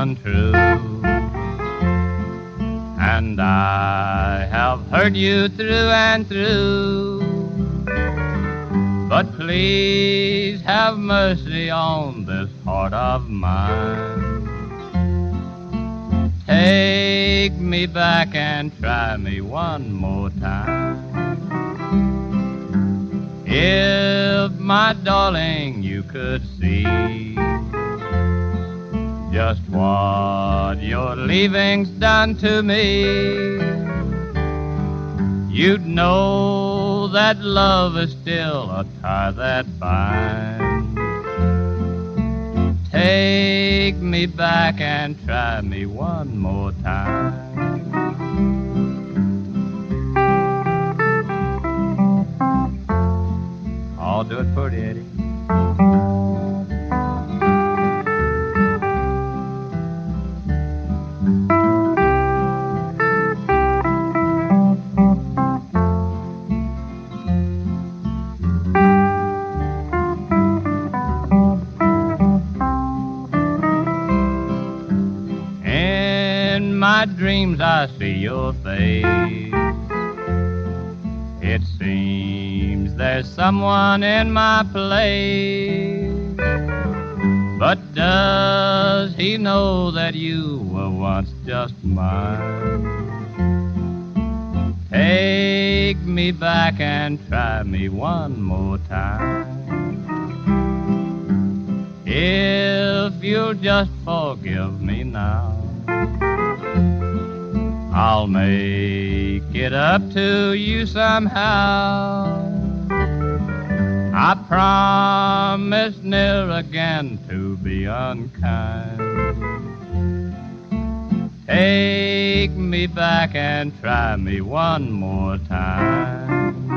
untrue. And I have hurt you through and through. But please have mercy on this heart of mine. Take me back and try me one more time. If, my darling, you could see just what your leaving's done to me, you'd know that love is still a tie that binds. Take me back and try me one more time. I'll do it for you, Eddie. In my dreams I see your face. It seems there's someone in my place. But does he know that you were once just mine? Take me back and try me one more time. If you'll just forgive me now, I'll make it up to you somehow. I promise ne'er again to be unkind. Take me back and try me one more time.